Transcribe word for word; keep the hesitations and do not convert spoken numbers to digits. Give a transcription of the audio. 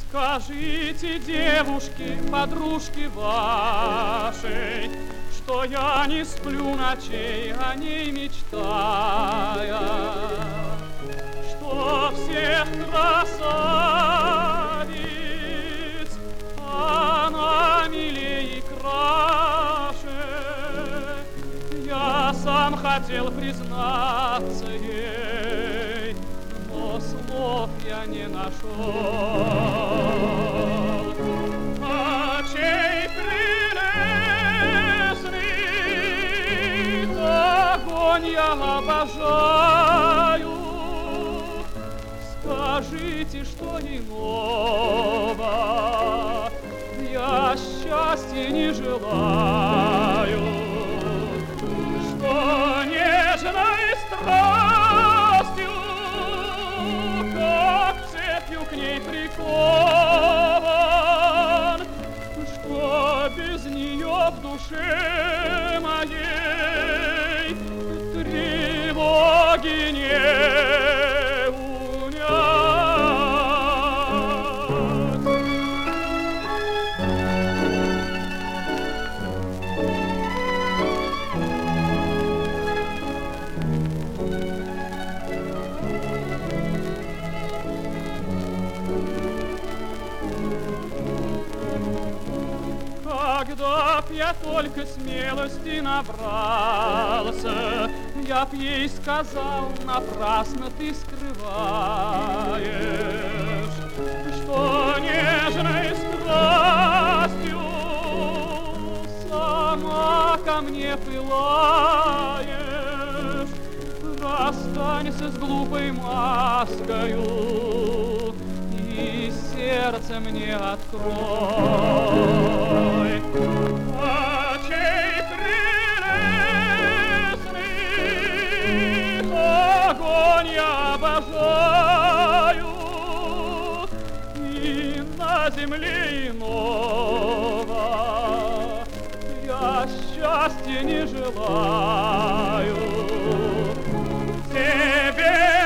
Скажите, девушки, подружки вашей, что я не сплю ночей, о ней мечтая, что всех красавиц она милее и краше. Я сам хотел признаться ей, но слов я не нашел. Очей прелестных огонь я обожаю. Скажите, что иного я счастья не желаю, что нежной страстью, как цепью к ней прикован, что без нее в душе моей тревоги не Когда б я только смелости набрался, я б ей сказал, напрасно ты скрываешь, что нежной страстью сама ко мне пылаешь. Расстанься с глупой маскою и сердце мне открой. Очей прелестных огонь я обожаю, и на земле иного я счастья не желаю. Тебе